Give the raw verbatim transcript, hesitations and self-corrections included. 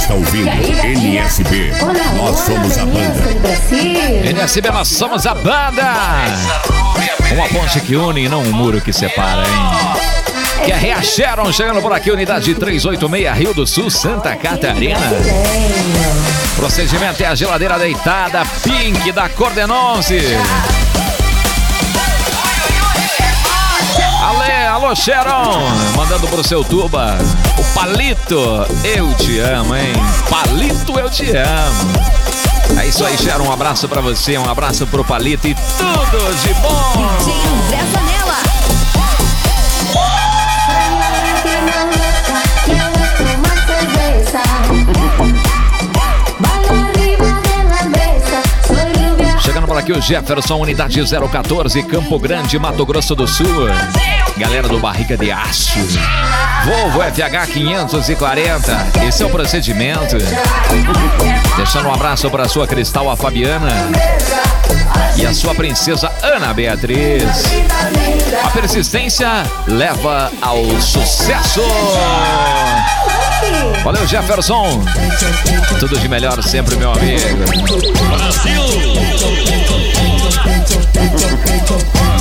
está ouvindo N S B. Nós somos a banda. N S B, nós somos a banda. Uma ponte que une e não um muro que separa, hein? Que é Reacheron, chegando por aqui, unidade trezentos e oitenta e seis, Rio do Sul, Santa Catarina. Procedimento é a geladeira deitada, Pink da Cordenonce. Ale, alô, Sharon, mandando pro seu tuba. O Palito, eu te amo, hein? Palito, eu te amo. É isso aí, Sharon, um abraço pra você, um abraço pro Palito e tudo de bom. D J André Zanella. Chegando por aqui o Jefferson, unidade zero quatorze, Campo Grande, Mato Grosso do Sul. Galera do Barriga de Aço. Volvo F H quinhentos e quarenta, esse é o procedimento. Deixando um abraço para a sua Cristal, a Fabiana. E a sua princesa Ana Beatriz. A persistência leva ao sucesso. Valeu, Jefferson. Tudo de melhor sempre, meu amigo. Brasil!